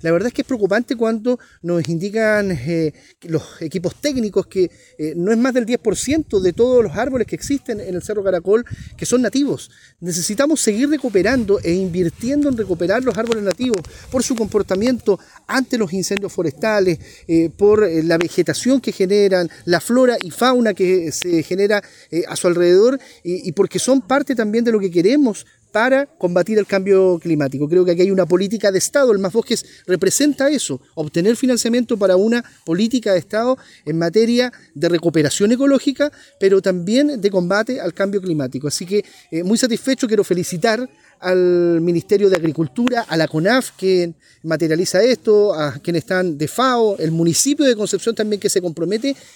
La verdad es que es preocupante cuando nos indican los equipos técnicos que no es más del 10% de todos los árboles que existen en el Cerro Caracol que son nativos. Necesitamos seguir recuperando e invirtiendo en recuperar los árboles nativos por su comportamiento ante los incendios forestales, por la vegetación que generan, la flora y fauna que se genera a su alrededor y porque son parte también de lo que queremos para combatir el cambio climático. Creo que aquí hay una política de Estado, el Más Bosques representa eso, obtener financiamiento para una política de Estado en materia de recuperación ecológica, pero también de combate al cambio climático. Así que muy satisfecho, quiero felicitar al Ministerio de Agricultura, a la CONAF que materializa esto, a quienes están de FAO, el municipio de Concepción también que se compromete